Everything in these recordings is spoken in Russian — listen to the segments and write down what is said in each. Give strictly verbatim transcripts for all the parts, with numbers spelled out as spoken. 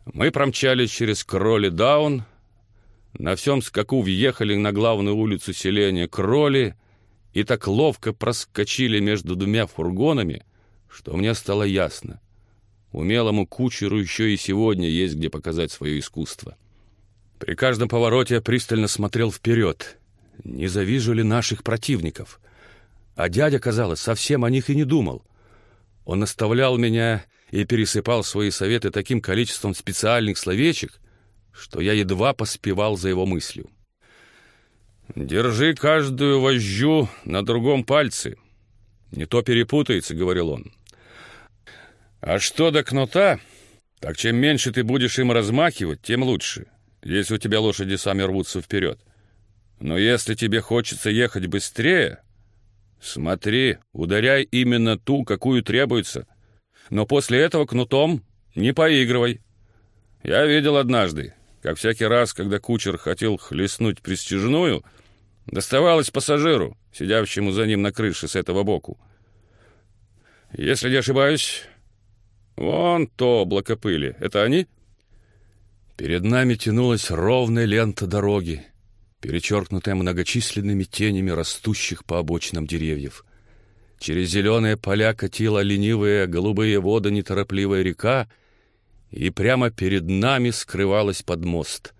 Мы промчались через Кроли-Даун, на всем скаку въехали на главную улицу селения Кроли и так ловко проскочили между двумя фургонами, что мне стало ясно. Умелому кучеру еще и сегодня есть где показать свое искусство. При каждом повороте я пристально смотрел вперед. Не завижу ли наших противников? А дядя, казалось, совсем о них и не думал. Он наставлял меня и пересыпал свои советы таким количеством специальных словечек, что я едва поспевал за его мыслью. «Держи каждую вожжу на другом пальце. Не то перепутается», — говорил он. «А что до кнута, так чем меньше ты будешь им размахивать, тем лучше, если у тебя лошади сами рвутся вперед. Но если тебе хочется ехать быстрее, смотри, ударяй именно ту, какую требуется. Но после этого кнутом не поигрывай. Я видел однажды, как всякий раз, когда кучер хотел хлестнуть пристяжную, доставалось пассажиру, сидящему за ним на крыше с этого боку. Если не ошибаюсь, вон то облако пыли. Это они?» Перед нами тянулась ровная лента дороги, перечеркнутая многочисленными тенями растущих по обочинам деревьев. Через зеленые поля катила ленивые голубые воды неторопливая река, и прямо перед нами скрывалась под мост.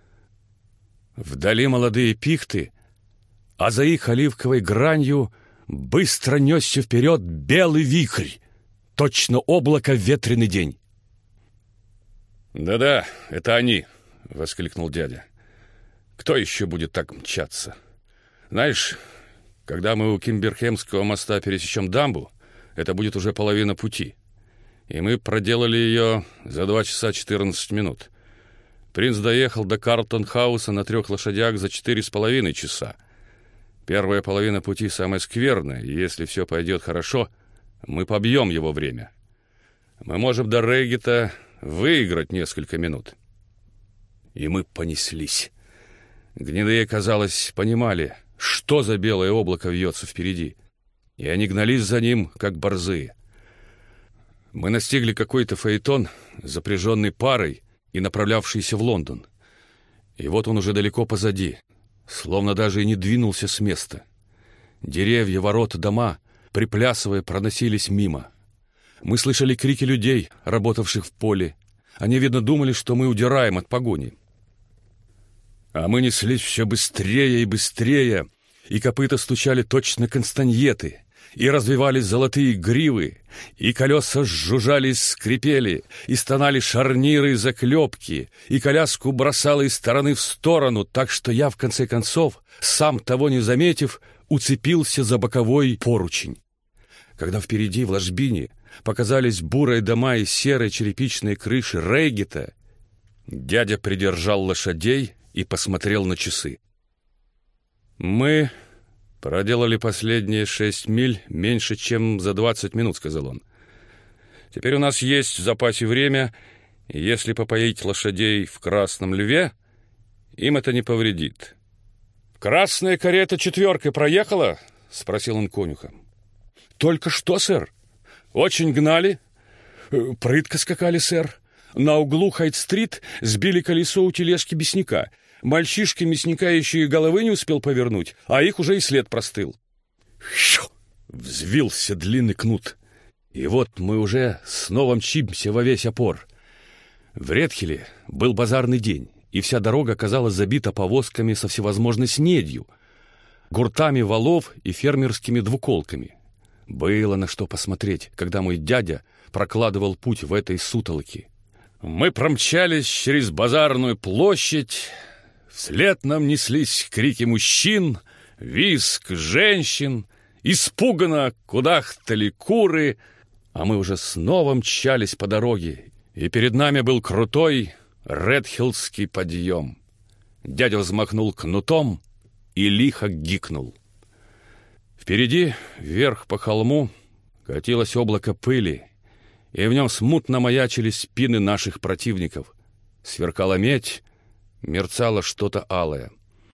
Вдали молодые пихты, а за их оливковой гранью быстро несся вперед белый вихрь, точно облако в ветреный день. «Да-да, это они!» — воскликнул дядя. «Кто еще будет так мчаться? Знаешь, когда мы у Кимберхемского моста пересечем дамбу, это будет уже половина пути. И мы проделали ее за два часа четырнадцать минут. Принц доехал до Карлтон-хауса на трех лошадях за четыре с половиной часа. Первая половина пути самая скверная, и если все пойдет хорошо, мы побьем его время. Мы можем до Рейгета выиграть несколько минут». И мы понеслись. Гнедые, казалось, понимали, что за белое облако вьется впереди, и они гнались за ним, как борзые. Мы настигли какой-то фаэтон, запряженный парой и направлявшийся в Лондон. И вот он уже далеко позади, словно даже и не двинулся с места. Деревья, ворота, дома, приплясывая, проносились мимо. Мы слышали крики людей, работавших в поле. Они, видно, думали, что мы удираем от погони. А мы неслись все быстрее и быстрее, и копыта стучали точно кастаньеты, и развивались золотые гривы, и колеса жужжали и скрипели, и стонали шарниры и заклепки, и коляску бросало из стороны в сторону, так что я, в конце концов, сам того не заметив, уцепился за боковой поручень. Когда впереди, в ложбине, показались бурые дома и серые черепичные крыши Рейгета, дядя придержал лошадей и посмотрел на часы. «Мы проделали последние шесть миль меньше, чем за двадцать минут», — сказал он. «Теперь у нас есть в запасе время, и если попоить лошадей в Красном Льве, им это не повредит». «Красная карета четверкой проехала?» — спросил он конюха. «Только что, сэр. Очень гнали. Прытко скакали, сэр. На углу Хайт-стрит сбили колесо у тележки мясника. Мальчишка мясника еще и головы не успел повернуть, а их уже и след простыл». «Щу!» — взвился длинный кнут. И вот мы уже снова мчимся во весь опор. В Редхеле был базарный день, и вся дорога оказалась забита повозками со всевозможной снедью, гуртами валов и фермерскими двуколками. Было на что посмотреть, когда мой дядя прокладывал путь в этой сутолоке. Мы промчались через базарную площадь, вслед нам неслись крики мужчин, визг женщин, испуганно кудахтали куры, а мы уже снова мчались по дороге, и перед нами был крутой Редхиллский подъем. Дядя взмахнул кнутом и лихо гикнул. Впереди, вверх по холму, катилось облако пыли, и в нем смутно маячили спины наших противников. Сверкала медь, мерцало что-то алое.